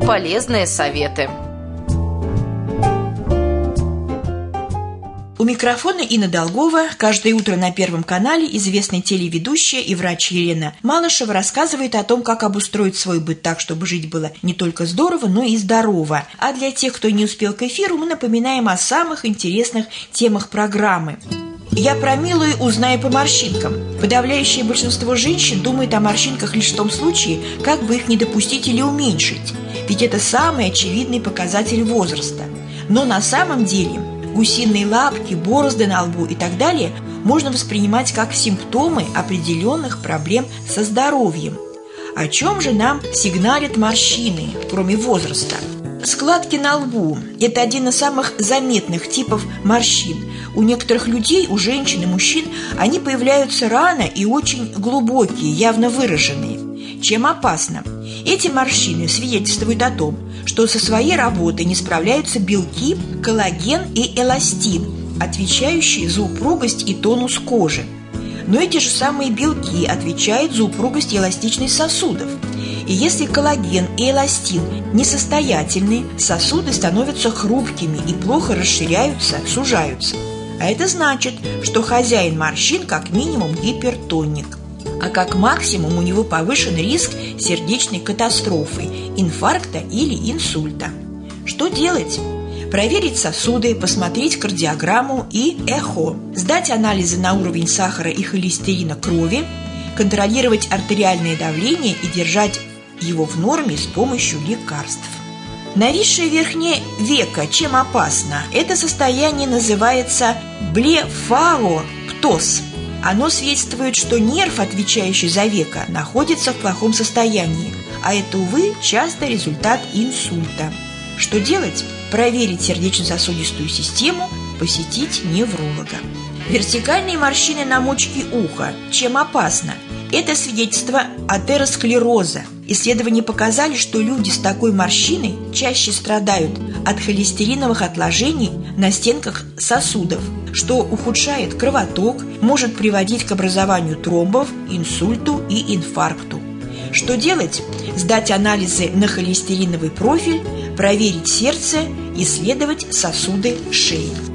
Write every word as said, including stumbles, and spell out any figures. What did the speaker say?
полезные советы. У микрофона Инна Долгова. Каждое утро на Первом канале известная телеведущая и врач Елена Малышева рассказывает о том, как обустроить свой быт так, чтобы жить было не только здорово, но и здорово. А для тех, кто не успел к эфиру, мы напоминаем о самых интересных темах программы. Я про милую узнаю по морщинкам. Подавляющее большинство женщин думает о морщинках лишь в том случае, как бы их не допустить или уменьшить. Ведь это самый очевидный показатель возраста. Но на самом деле гусиные лапки, борозды на лбу и так далее можно воспринимать как симптомы определенных проблем со здоровьем. О чем же нам сигналят морщины, кроме возраста? Складки на лбу – это один из самых заметных типов морщин. У некоторых людей, у женщин и мужчин, они появляются рано и очень глубокие, явно выраженные. Чем опасно? Эти морщины свидетельствуют о том, что со своей работой не справляются белки, коллаген и эластин, отвечающие за упругость и тонус кожи. Но эти же самые белки отвечают за упругость и эластичность сосудов. И если коллаген и эластин несостоятельны, сосуды становятся хрупкими и плохо расширяются, сужаются. А это значит, что хозяин морщин как минимум гипертоник, а как максимум у него повышен риск сердечной катастрофы, инфаркта или инсульта. Что делать? Проверить сосуды, посмотреть кардиограмму и эхо, сдать анализы на уровень сахара и холестерина крови, контролировать артериальное давление и держать его в норме с помощью лекарств. Нависшее верхнее веко чем опасно? Это состояние называется блефароптоз. Оно свидетельствует, что нерв, отвечающий за веко, находится в плохом состоянии, а это, увы, часто результат инсульта. Что делать? Проверить сердечно-сосудистую систему, посетить невролога. Вертикальные морщины на мочке уха чем опасно? Это свидетельство атеросклероза. Исследования показали, что люди с такой морщиной чаще страдают от холестериновых отложений на стенках сосудов, что ухудшает кровоток, может приводить к образованию тромбов, инсульту и инфаркту. Что делать? Сдать анализы на холестериновый профиль, проверить сердце, исследовать сосуды шеи.